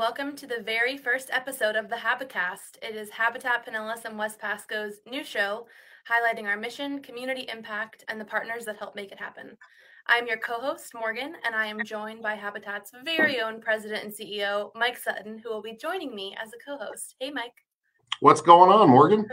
welcome to the very first episode of the Habicast. It is Habitat Pinellas and West Pasco's new show, highlighting our mission, community impact, and the partners that help make it happen. I'm your co-host, Morgan, and I am joined by Habitat's very own president and CEO, Mike Sutton, who will be joining me as a co-host. Hey, Mike. What's going on, Morgan?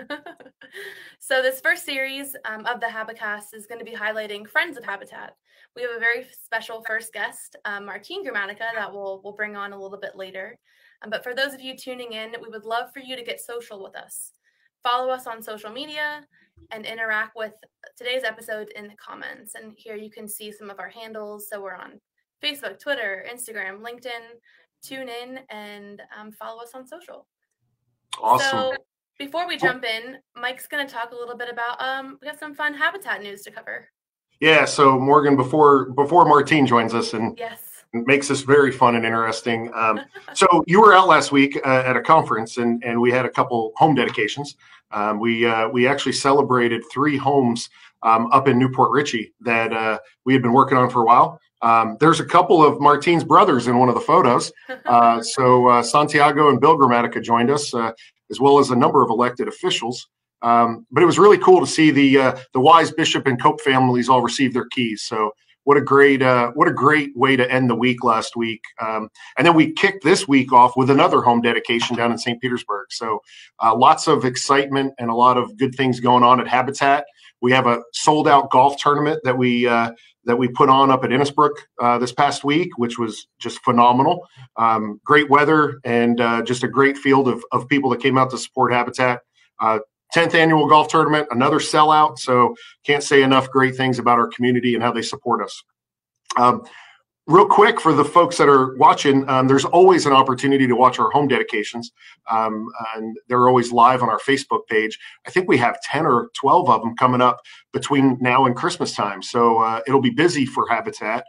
So this first series of the Habicast is going to be highlighting Friends of Habitat. We have a very special first guest, Martine Gramatica, that we'll bring on a little bit later. But for those of you tuning in, we would love for you to get social with us. Follow us on social media and interact with today's episode in the comments. And here you can see some of our handles. So we're on Facebook, Twitter, Instagram, LinkedIn. Tune in and follow us on social. Awesome. So before we jump in, Mike's going to talk a little bit about, we got some fun Habitat news to cover. Yeah, so Morgan, before Martine joins us and Yes. makes this very fun and interesting. So you were out last week at a conference, and we had a couple home dedications. We actually celebrated 3 homes up in Newport Richey that we had been working on for a while. There's a couple of Martine's brothers in one of the photos. So Santiago and Bill Gramatica joined us, as well as a number of elected officials. But it was really cool to see the Wise, Bishop, and Cope families all receive their keys. So what a great way to end the week last week. And then we kicked this week off with another home dedication down in St. Petersburg. So lots of excitement and a lot of good things going on at Habitat. We have a sold out golf tournament that we put on up at Innisbrook this past week, which was just phenomenal. Great weather and just a great field of people that came out to support Habitat. 10th annual golf tournament, another sellout. So can't say enough great things about our community and how they support us. Real quick for the folks that are watching, there's always an opportunity to watch our home dedications. And they're always live on our Facebook page. I think we have 10 or 12 of them coming up between now and Christmas time. So it'll be busy for Habitat.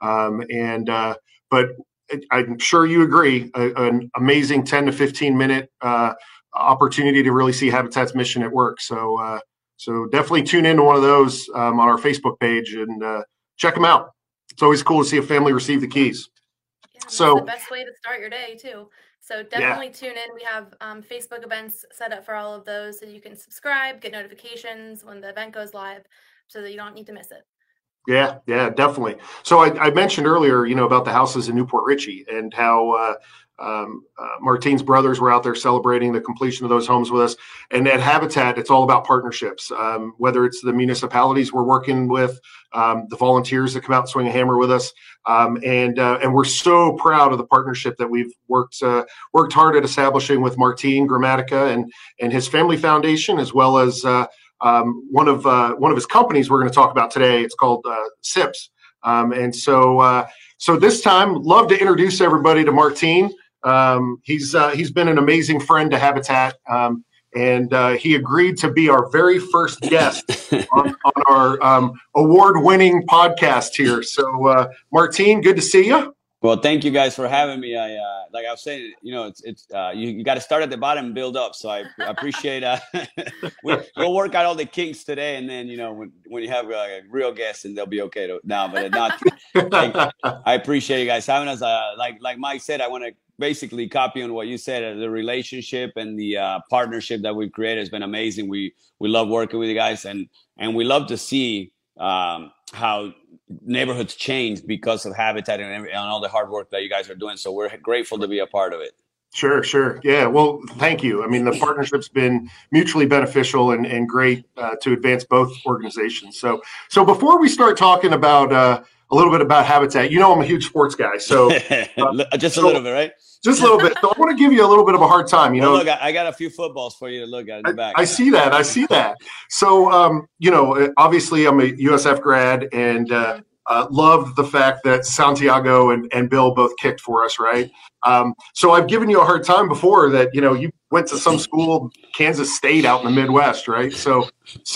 But I'm sure you agree, an amazing 10 to 15 minute opportunity to really see Habitat's mission at work. So definitely tune into one of those on our Facebook page and check them out. It's always cool to see a family receive the keys. Yeah, that's the best way to start your day too. So definitely tune in. We have Facebook events set up for all of those, so you can subscribe, get notifications when the event goes live, so that you don't need to miss it. Yeah, definitely. So I mentioned earlier, about the houses in Newport Richey and how Martine's brothers were out there celebrating the completion of those homes with us. And at Habitat, it's all about partnerships, whether it's the municipalities we're working with, the volunteers that come out and swing a hammer with us. And we're so proud of the partnership that we've worked hard at establishing with Martine Gramatica and his family foundation, as well as one of his companies we're going to talk about today. It's called SIPS. So this time, love to introduce everybody to Martine. He's been an amazing friend to Habitat, and he agreed to be our very first guest on our award-winning podcast here. So, Martine, good to see you. Well, thank you guys for having me. Like I was saying, it's you got to start at the bottom and build up. So I appreciate. We'll work out all the kinks today, and then when you have real guests, and they'll be okay. But not. I appreciate you guys having us. Like Mike said, I want to basically copy on what you said. The relationship and the partnership that we've created has been amazing. We love working with you guys, and we love to see how neighborhoods change because of Habitat and all the hard work that you guys are doing. So we're grateful to be a part of it. Sure. Yeah. Well, thank you. I mean, the partnership's been mutually beneficial and great to advance both organizations. So before we start talking about a little bit about Habitat, I'm a huge sports guy. So just a little bit, right? Just a little bit. So I want to give you a little bit of a hard time. Well, look, I got a few footballs for you to look at in the back. I see that. So, obviously I'm a USF grad and loved the fact that Santiago and Bill both kicked for us, right? So I've given you a hard time before that, you went to some school, Kansas State out in the Midwest, right? So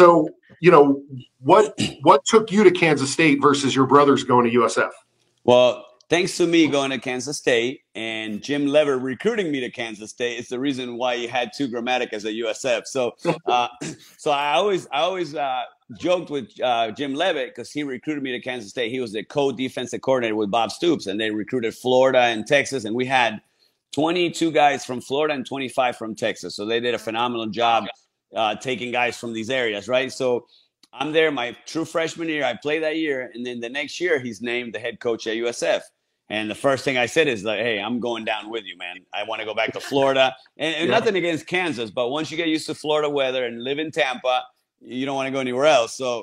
what took you to Kansas State versus your brothers going to USF? Well, thanks to me going to Kansas State and Jim Lever recruiting me to Kansas State, it's the reason why you had 2 Gramaticas at USF. So, I always joked with Jim Levitt because he recruited me to Kansas State. He was the co-defensive coordinator with Bob Stoops, and they recruited Florida and Texas, and we had 22 guys from Florida and 25 from Texas. So they did a phenomenal job taking guys from these areas, right? So I'm there my true freshman year. I play that year. And then the next year, he's named the head coach at USF. And the first thing I said is like, hey, I'm going down with you, man. I want to go back to Florida. And nothing against Kansas, but once you get used to Florida weather and live in Tampa, you don't want to go anywhere else. So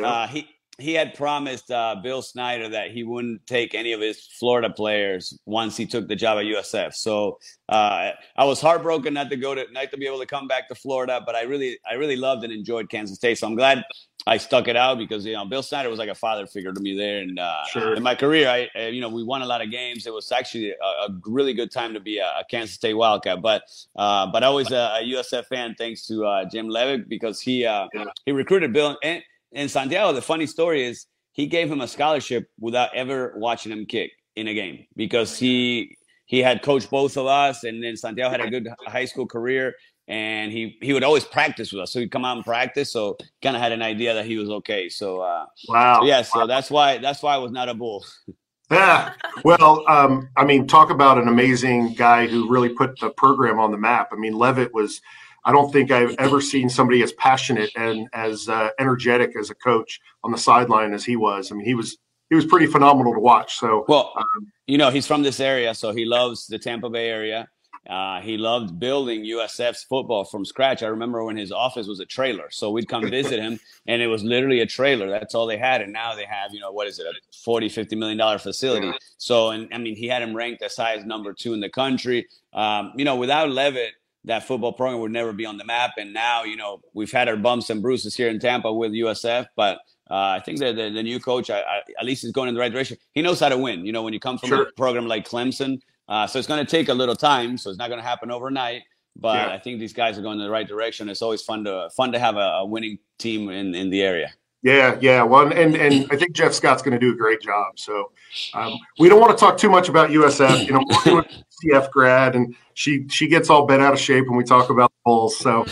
he had promised Bill Snyder that he wouldn't take any of his Florida players once he took the job at USF. So I was heartbroken not to be able to come back to Florida, but I really loved and enjoyed Kansas State. So I'm glad I stuck it out because Bill Snyder was like a father figure to me there. And in my career, we won a lot of games. It was actually a really good time to be a Kansas State Wildcat. But I was a USF fan thanks to Jim Levitt because he recruited Bill and Santiago. The funny story is he gave him a scholarship without ever watching him kick in a game because he had coached both of us, and then Santiago had a good high school career. And he would always practice with us. So he'd come out and practice. So kind of had an idea that he was okay. So, wow. So yeah, so that's why I was not a Bull. Yeah. Well, talk about an amazing guy who really put the program on the map. I mean, Levitt I don't think I've ever seen somebody as passionate and as energetic as a coach on the sideline as he was. I mean, he was pretty phenomenal to watch. So, well, he's from this area, so he loves the Tampa Bay area. He loved building USF's football from scratch. I remember when his office was a trailer. So we'd come visit him, and it was literally a trailer. That's all they had. And now they have, what is it, a $40-50 million facility. So, he had him ranked as high as number 2 in the country. Without Levitt, that football program would never be on the map. And now, we've had our bumps and bruises here in Tampa with USF, but I think that the new coach, at least, is going in the right direction. He knows how to win. When you come from a program like Clemson, so it's going to take a little time. So it's not going to happen overnight. But I think these guys are going in the right direction. It's always fun to have a winning team in the area. Yeah. Well, and I think Jeff Scott's going to do a great job. So we don't want to talk too much about USF. We're CF grad, and she gets all bent out of shape when we talk about the Bulls. So,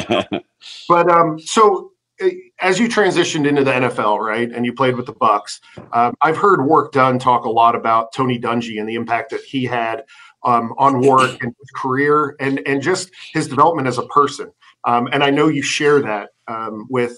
but so as you transitioned into the NFL, right, and you played with the Bucks, I've heard Warrick Dunn talk a lot about Tony Dungy and the impact that he had on Warrick and his career and just his development as a person. And I know you share that with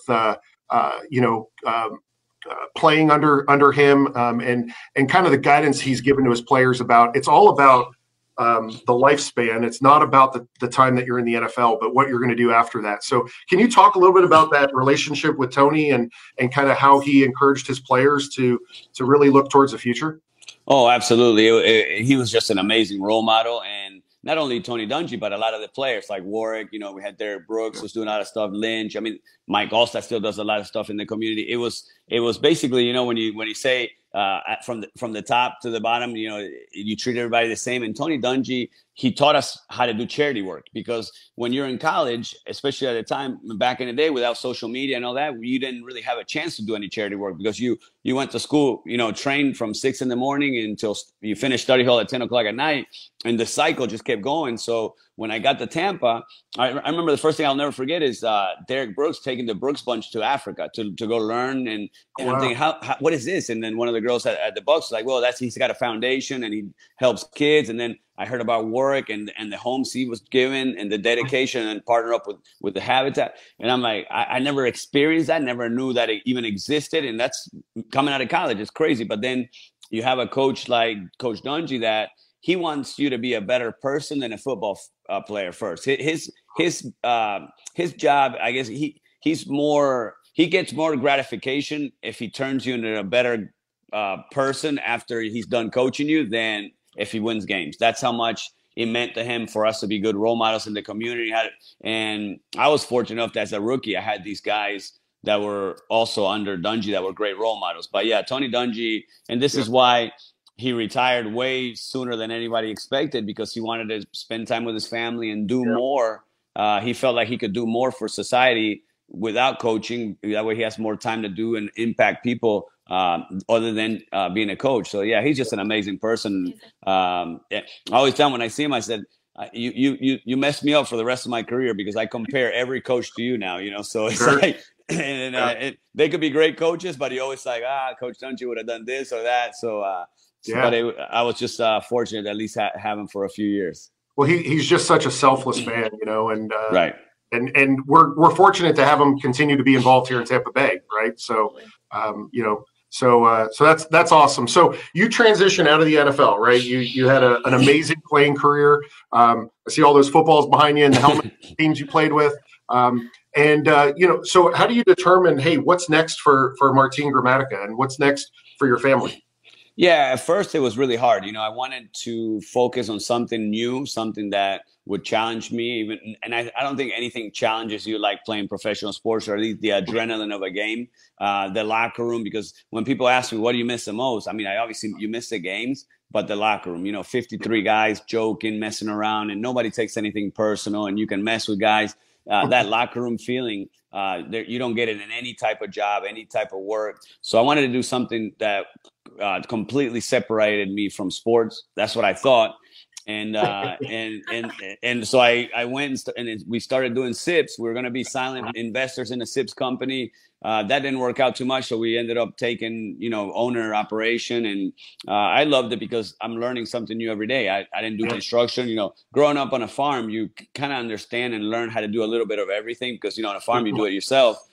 playing under him and kind of the guidance he's given to his players about. It's all about the lifespan. It's not about the time that you're in the NFL, but what you're going to do after that. So can you talk a little bit about that relationship with Tony and kind of how he encouraged his players to really look towards the future? Oh, absolutely. He was just an amazing role model. And not only Tony Dungy, but a lot of the players like Warrick, we had Derek Brooks was doing a lot of stuff, Lynch. Mike Allstott still does a lot of stuff in the community. It was basically, when you say from the top to the bottom, you treat everybody the same. And Tony Dungy, he taught us how to do charity work, because when you're in college, especially at the time back in the day without social media and all that, you didn't really have a chance to do any charity work because you went to school, trained from 6 a.m. until you finished study hall at 10 o'clock at night. And the cycle just kept going. So when I got to Tampa, I remember the first thing I'll never forget is Derek Brooks taking the Brooks Bunch to Africa to go learn. And I'm thinking, how what is this? And then one of the girls at the Bucks was like, well, he's got a foundation and he helps kids. And then I heard about Warrick and the homes he was given and the dedication and partner up with the Habitat. And I'm like, I never experienced that, never knew that it even existed. And that's coming out of college. It's crazy. But then you have a coach like Coach Dungy that he wants you to be a better person than a football player first. His job, I guess, he gets more gratification if he turns you into a better person after he's done coaching you than if he wins games. That's how much it meant to him for us to be good role models in the community. And I was fortunate enough that as a rookie, I had these guys that were also under Dungy that were great role models. But yeah, Tony Dungy, and this is why he retired way sooner than anybody expected, because he wanted to spend time with his family and do more. He felt like he could do more for society without coaching. That way he has more time to do and impact people other than being a coach. So yeah, he's just an amazing person. I always tell him when I see him, I said, you messed me up for the rest of my career, because I compare every coach to you now, so it's like, and they could be great coaches, but he always like, Coach Dungy would have done this or that. So Yeah. But I was just fortunate to at least have him for a few years. Well, he's just such a selfless man, and Right. And we're fortunate to have him continue to be involved here in Tampa Bay, right? So, so that's awesome. So you transitioned out of the NFL, right? You had an amazing playing career. I see all those footballs behind you and the helmet teams you played with. So how do you determine, hey, what's next for Martin Gramatica and what's next for your family? Yeah, at first it was really hard. I wanted to focus on something new, something that would challenge me. And I don't think anything challenges you like playing professional sports, or at least the adrenaline of a game, the locker room. Because when people ask me, what do you miss the most? I mean, obviously you miss the games, but the locker room, 53 guys joking, messing around, and nobody takes anything personal, and you can mess with guys. That locker room feeling, you don't get it in any type of job, any type of work. So I wanted to do something that completely separated me from sports. That's what I thought. And so I went and we started doing SIPs. We were going to be silent investors in a SIPs company. That didn't work out too much. So we ended up taking, owner operation. And I loved it because I'm learning something new every day. I didn't do construction. Growing up on a farm, you kind of understand and learn how to do a little bit of everything because, on a farm, you do it yourself.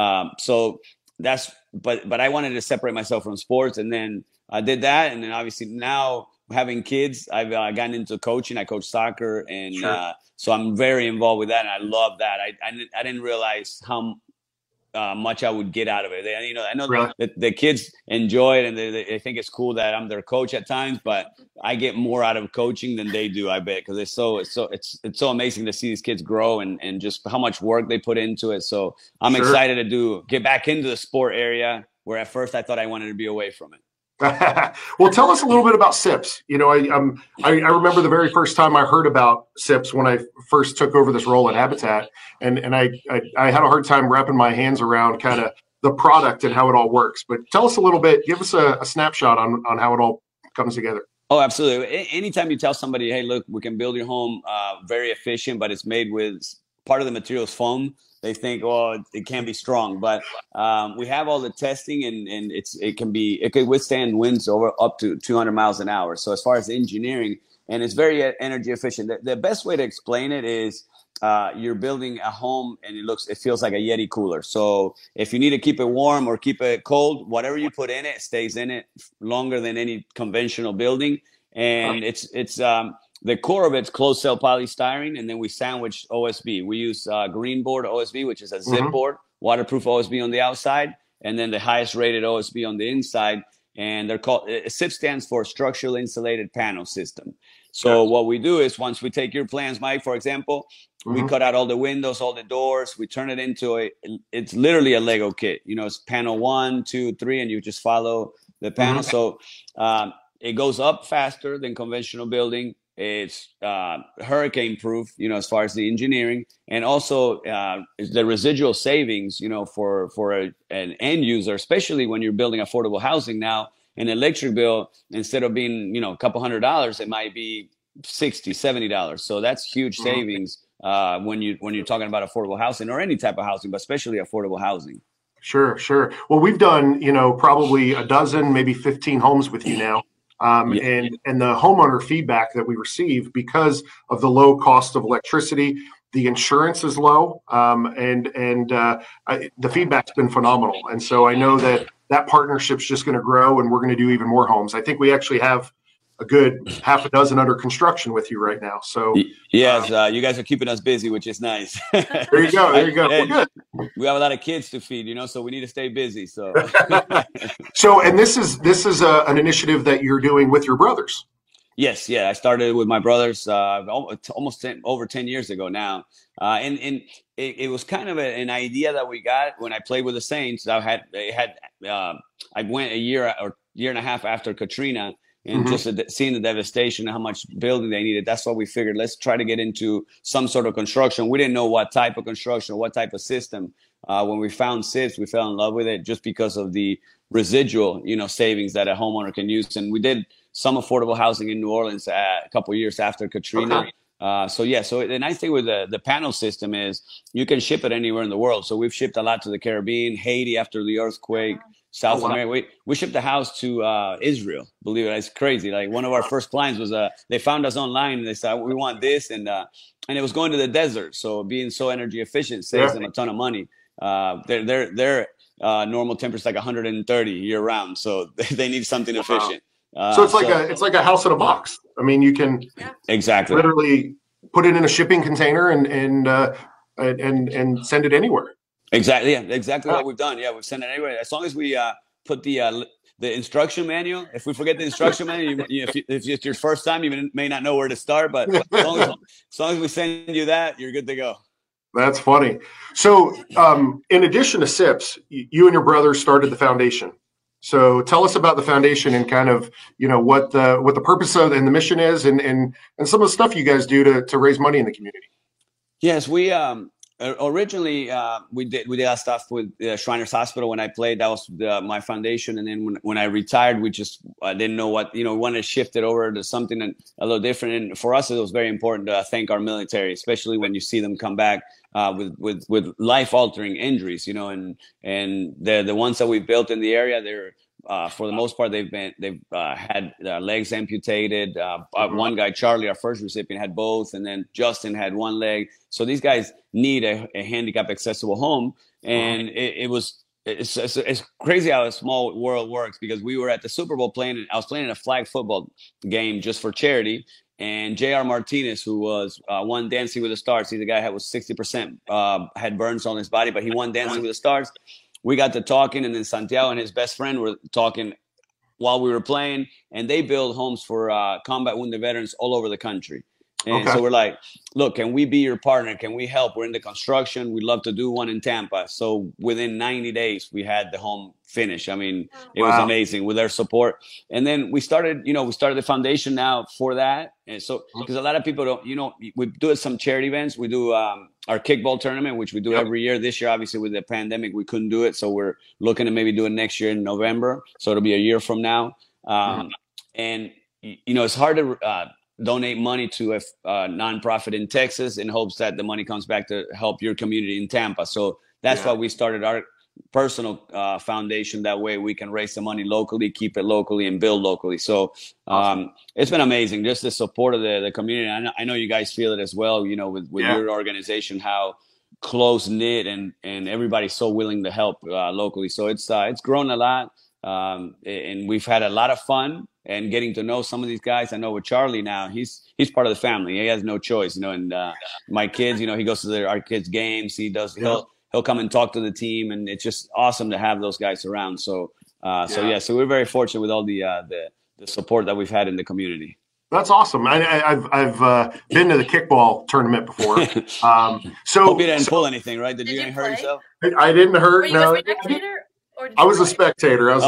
So that's, but I wanted to separate myself from sports. And then I did that. And then obviously now having kids, I've gotten into coaching. I coach soccer. And so I'm very involved with that. And I love that. I didn't realize how much I would get out of it. I know Really? that the kids enjoy it and they think it's cool that I'm their coach at times, but I get more out of coaching than they do, I bet, because it's so amazing to see these kids grow and just how much work they put into it. So I'm excited to get back into the sport area where at first I thought I wanted to be away from it. Well, tell us a little bit about SIPs. I remember the very first time I heard about SIPs when I first took over this role at Habitat, and I had a hard time wrapping my hands around kind of the product and how it all works. But tell us a little bit, give us a snapshot on how it all comes together. Oh, absolutely. Anytime you tell somebody, hey, look, we can build your home very efficient, but it's made with part of the material is foam, they think, oh, it can't be strong. But we have all the testing, and it can withstand winds over up to 200 miles an hour. So as far as engineering, and it's very energy efficient. The best way to explain it is you're building a home, and it feels like a Yeti cooler. So if you need to keep it warm or keep it cold, whatever you put in it stays in it longer than any conventional building. And the core of it's closed cell polystyrene, and then we sandwich OSB. We use green board OSB, which is a zip board, waterproof OSB on the outside, and then the highest rated OSB on the inside. And they're called SIP stands for Structural Insulated Panel System. So what we do is once we take your plans, Mike, for example, we cut out all the windows, all the doors. We turn it into it's literally a Lego kit. It's panel 1, 2, 3, and you just follow the panel. So it goes up faster than conventional building. It's hurricane proof, as far as the engineering, and also the residual savings, for an end user, especially when you're building affordable housing now. An electric bill, instead of being, a couple $100, it might be $60, $70. So that's huge savings when you're talking about affordable housing or any type of housing, but especially affordable housing. Sure. Well, we've done, probably a dozen, maybe 15 homes with you now. And the homeowner feedback that we receive, because of the low cost of electricity, the insurance is low, and the feedback's been phenomenal. And so I know that partnership's just going to grow, and we're going to do even more homes. I think we actually have a good half a dozen under construction with you right now. So yes, you guys are keeping us busy, which is nice. There you go. Well, good. We have a lot of kids to feed, so we need to stay busy. So, and this is an initiative that you're doing with your brothers. Yes, I started with my brothers almost over 10 years ago now, and it was kind of an idea that we got when I played with the Saints. I went a year and a half after Katrina. And just seeing the devastation and how much building they needed, that's what we figured. Let's try to get into some sort of construction. We didn't know what type of construction or what type of system. When we found SIPs, we fell in love with it just because of the residual, savings that a homeowner can use. And we did some affordable housing in New Orleans a couple of years after Katrina. So the nice thing with the panel system is you can ship it anywhere in the world. So we've shipped a lot to the Caribbean, Haiti after the earthquake. South America. We shipped a house to Israel. Believe it, it's crazy. Like one of our first clients was they found us online and they said we want this, and it was going to the desert. So being so energy efficient saves them a ton of money. Their normal temperature is like 130 year round, so they need something efficient. So it's like a house in a box. I mean, you can exactly literally put it in a shipping container and send it anywhere. Exactly. Yeah, exactly what we've done. Yeah, we've sent it anywhere. As long as we put the instruction manual. If we forget the instruction manual, if it's your first time, you may not know where to start. But as long as we send you that, you're good to go. That's funny. So, in addition to SIPS, you and your brother started the foundation. So, tell us about the foundation and kind of what the purpose of and the mission is, and some of the stuff you guys do to raise money in the community. Yes, we originally we did that stuff with Shriners Hospital when I played. That was my foundation, and then when I retired, we just didn't know what we wanted to shift it over to something a little different. And for us, it was very important to thank our military, especially when you see them come back with life altering injuries. And the ones that we built in the area, they're for the most part, they've had legs amputated. One guy, Charlie, our first recipient, had both, and then Justin had one leg. So these guys need a handicap accessible home, and it's crazy how a small world works, because we were at the Super Bowl I was playing in a flag football game just for charity. And J.R. Martinez, who was won Dancing with the Stars, he's the guy that was 60% had burns on his body, but he won Dancing with the Stars. We got to talking, and then Santiago and his best friend were talking while we were playing, and they build homes for combat wounded veterans all over the country. And so we're like, look, can we be your partner? Can we help? We're in the construction. We'd love to do one in Tampa. So within 90 days, we had the home finished. I mean, it was amazing with their support. And then we started the foundation now for that. And so, because a lot of people don't, we do some charity events. We do our kickball tournament, which we do every year. This year, obviously, with the pandemic, we couldn't do it. So we're looking to maybe do it next year in November. So it'll be a year from now. And, it's hard to donate money to a nonprofit in Texas in hopes that the money comes back to help your community in Tampa. So that's why we started our personal foundation. That way we can raise the money locally, keep it locally, and build locally. So it's been amazing, just the support of the community. I know you guys feel it as well, with your organization, how close knit and everybody's so willing to help locally. So it's grown a lot, and we've had a lot of fun. And getting to know some of these guys. I know with Charlie now, he's part of the family. He has no choice, and my kids, he goes to our kids' games. He'll come and talk to the team, and it's just awesome to have those guys around. So so we're very fortunate with all the support that we've had in the community. That's awesome. I've been to the kickball tournament before. So hope you didn't pull anything, right? Did you hurt yourself? I didn't hurt. Were you a spectator? I was a spectator.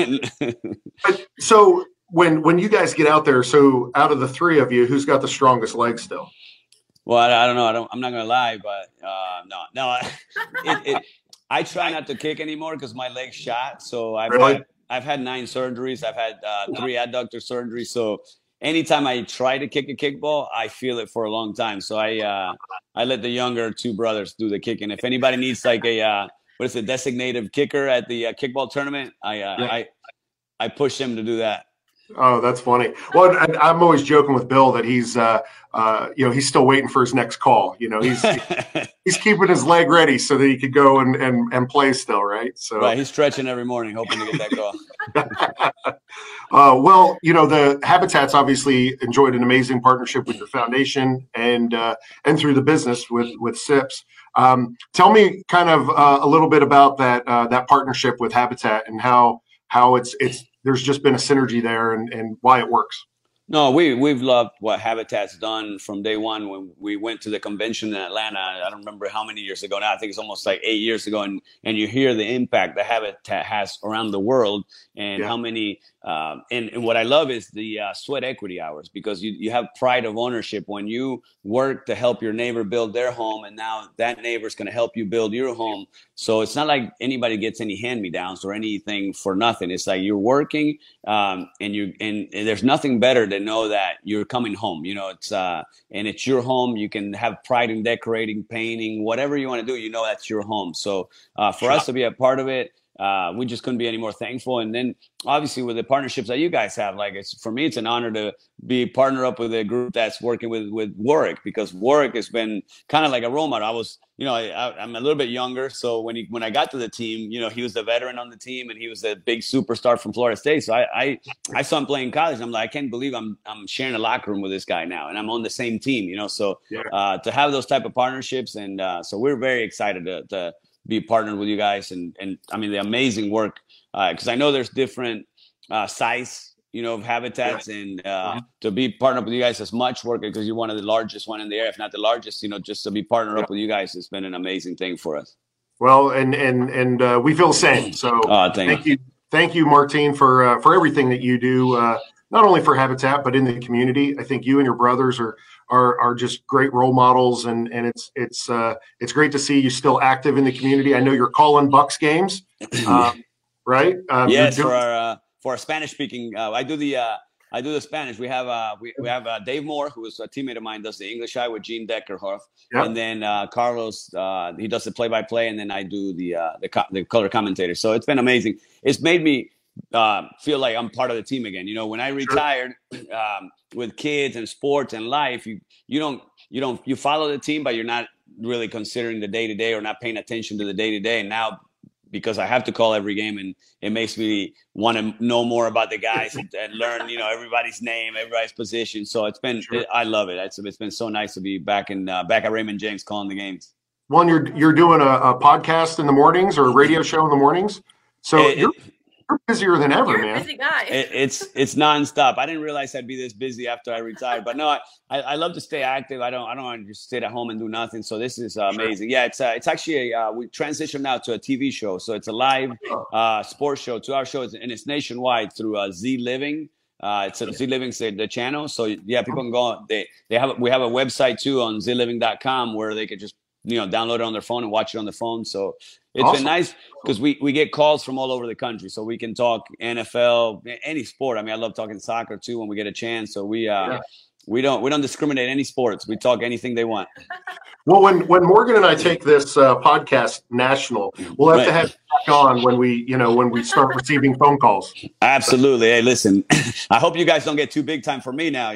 So when you guys get out there, so out of the three of you, who's got the strongest leg still? Well, I don't know. I'm not gonna lie, but no. I try not to kick anymore because my leg's shot. So I've had 9 surgeries. I've had 3 adductor surgeries. So anytime I try to kick a kickball, I feel it for a long time. So I let the younger 2 brothers do the kicking. If anybody needs like a designated kicker at the kickball tournament, I push them to do that. Oh, that's funny. Well, I'm always joking with Bill that he's, he's still waiting for his next call. He's keeping his leg ready so that he could go and play still, right? So right, he's stretching every morning, hoping to get that call. Well, the Habitats obviously enjoyed an amazing partnership with your foundation and through the business with SIPS. Tell me kind of a little bit about that partnership with Habitat and how it's there's just been a synergy there and why it works. No, we've loved what Habitat's done from day one when we went to the convention in Atlanta. I don't remember how many years ago now. I think it's almost like 8 years ago. And you hear the impact that Habitat has around the world and how many and what I love is the sweat equity hours, because you have pride of ownership when you work to help your neighbor build their home, and now that neighbor's going to help you build your home. So it's not like anybody gets any hand-me-downs or anything for nothing. It's like you're working and there's nothing better than know that you're coming home. It's and it's your home. You can have pride in decorating, painting, whatever you want to do. That's your home. So for us to be a part of it, we just couldn't be any more thankful. And then obviously with the partnerships that you guys have, like for me, it's an honor to be partnered up with a group that's working with Warwick, because Warwick has been kind of like a role model. I was, I'm a little bit younger. So when I got to the team, he was the veteran on the team and he was a big superstar from Florida State. So I saw him playing college. I'm like, I can't believe I'm sharing a locker room with this guy now, and I'm on the same team, So to have those type of partnerships. And so we're very excited to be partnered with you guys. And I mean, the amazing work, because I know there's different size, of habitats, and to be partnered with you guys is much work, because you're one of the largest one in the area, if not the largest, just to be partnered up with you guys has been an amazing thing for us. Well, and we feel the same. So thank you, Martin, for everything that you do, not only for Habitat, but in the community. I think you and your brothers are just great role models, and it's great to see you still active in the community. I know you're calling Bucks games, right? Yes, for our Spanish speaking, I do the Spanish. We have Dave Moore, who is a teammate of mine, does the English eye with Gene Deckerhoff, and then Carlos, he does the play-by-play, and then I do the color commentator. So it's been amazing. It's made me feel like I'm part of the team again. When I retired, with kids and sports and life, you follow the team, but you're not really considering the day-to-day or not paying attention to the day-to-day. And now, because I have to call every game, and it makes me want to know more about the guys and learn, everybody's name, everybody's position. So it's been, I love it. It's been so nice to be back at Raymond James calling the games. Well, you're doing a podcast in the mornings or a radio show in the mornings. So you're busier than ever, man. Busy guy. It's nonstop. I didn't realize I'd be this busy after I retired, but no, I love to stay active. I don't want to just sit at home and do nothing. So this is amazing. Yeah, it's actually we transitioned now to a TV show. So it's a live sports show, 2-hour show, and it's nationwide through Z Living. It's Z Living's the channel. So yeah, people can go. We have a website too on zliving.com where they could just download it on their phone and watch it on the phone. So it's been nice because we get calls from all over the country, so we can talk NFL, any sport. I mean, I love talking soccer too when we get a chance. So we don't discriminate any sports. We talk anything they want. Well, when Morgan and I take this podcast national, we'll have to have back on when we start receiving phone calls. Absolutely. Hey, listen, I hope you guys don't get too big time for me now.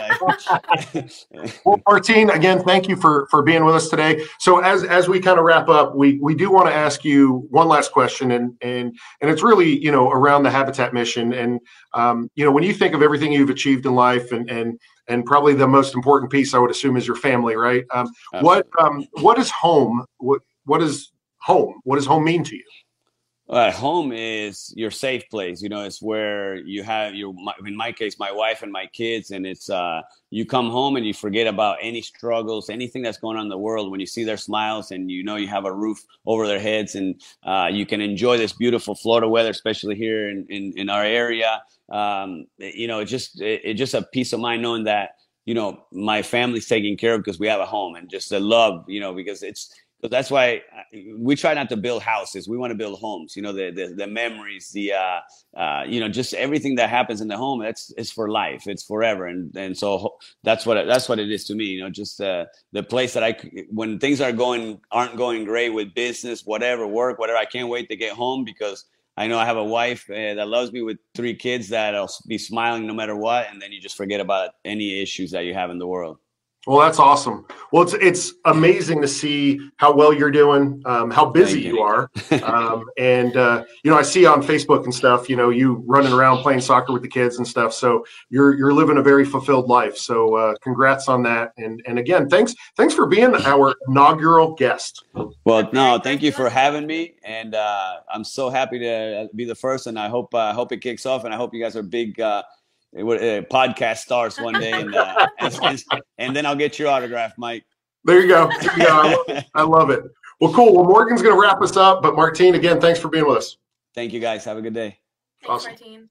Well, Martin, again, thank you for being with us today. So as we kind of wrap up, we do want to ask you one last question, and it's really around the Habitat mission, and when you think of everything you've achieved in life, and probably the most important piece, I would assume, is your family, right? What is home? What is home? What does home mean to you? Home is your safe place. It's where you have in my case, my wife and my kids, and it's you come home and you forget about any struggles, anything that's going on in the world. When you see their smiles and you have a roof over their heads, and you can enjoy this beautiful Florida weather, especially here in our area. It's just a peace of mind knowing that my family's taken care of because we have a home, and just the love, because that's why we try not to build houses. We want to build homes. The memories, just everything that happens in the home. It's for life. It's forever. And so that's what it is to me. Just the place that when things aren't going great with business, whatever, work, whatever. I can't wait to get home because I know I have a wife that loves me with 3 kids that'll be smiling no matter what. And then you just forget about any issues that you have in the world. Well, that's awesome. Well, it's amazing to see how well you're doing, how busy you are. And I see on Facebook and stuff, you running around playing soccer with the kids and stuff. So you're living a very fulfilled life. So congrats on that. And again, thanks for being our inaugural guest. Well, no, thank you for having me. And I'm so happy to be the first. And I hope it kicks off. And I hope you guys are big podcast stars one day, and then I'll get your autograph, Mike. There you go. I love it. Well, cool. Well, Morgan's going to wrap us up, but Martin, again, thanks for being with us. Thank you, guys. Have a good day. Thanks, awesome. Martin.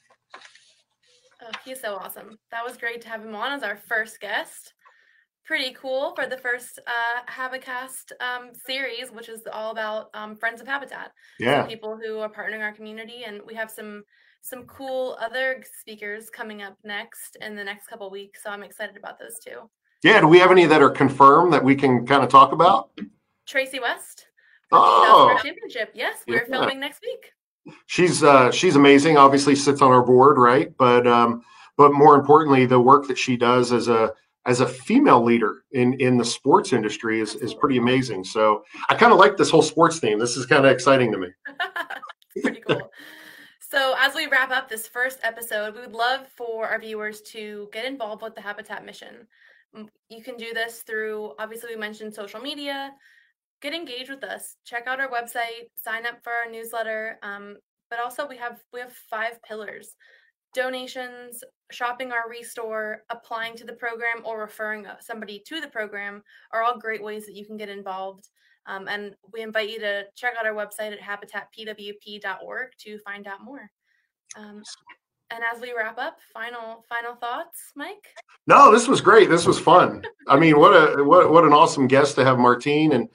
Oh, he's so awesome. That was great to have him on as our first guest. Pretty cool for the first Habicast series, which is all about Friends of Habitat. Yeah. So people who are partnering our community, and we have some cool other speakers coming up next in the next couple of weeks. So I'm excited about those too. Yeah. Do we have any that are confirmed that we can kind of talk about? Tracy West Oh, championship. Yes, we're filming next week. She's amazing. Obviously, sits on our board, right? But more importantly, the work that she does as a female leader in the sports industry is pretty amazing. So I kind of like this whole sports theme. This is kind of exciting to me. Pretty cool. So as we wrap up this first episode, we would love for our viewers to get involved with the Habitat mission. You can do this through, obviously, we mentioned social media. Get engaged with us. Check out our website. Sign up for our newsletter. But also, we have 5 pillars: donations, shopping our restore, applying to the program, or referring somebody to the program are all great ways that you can get involved. And we invite you to check out our website at habitatpwp.org to find out more. And as we wrap up, final thoughts, Mike? No, this was great. This was fun. I mean, what an awesome guest to have, Martine, and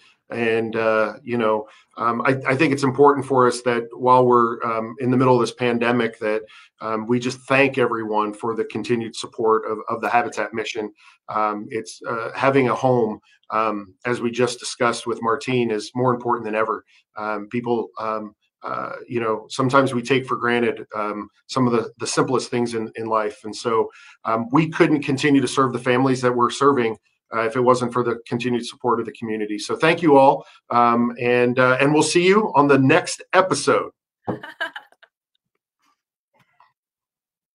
I think it's important for us that while we're in the middle of this pandemic, that we just thank everyone for the continued support of the Habitat mission. It's having a home, as we just discussed with Martine, is more important than ever. People, sometimes we take for granted some of the simplest things in life. And so we couldn't continue to serve the families that we're serving if it wasn't for the continued support of the community. So thank you all. And we'll see you on the next episode.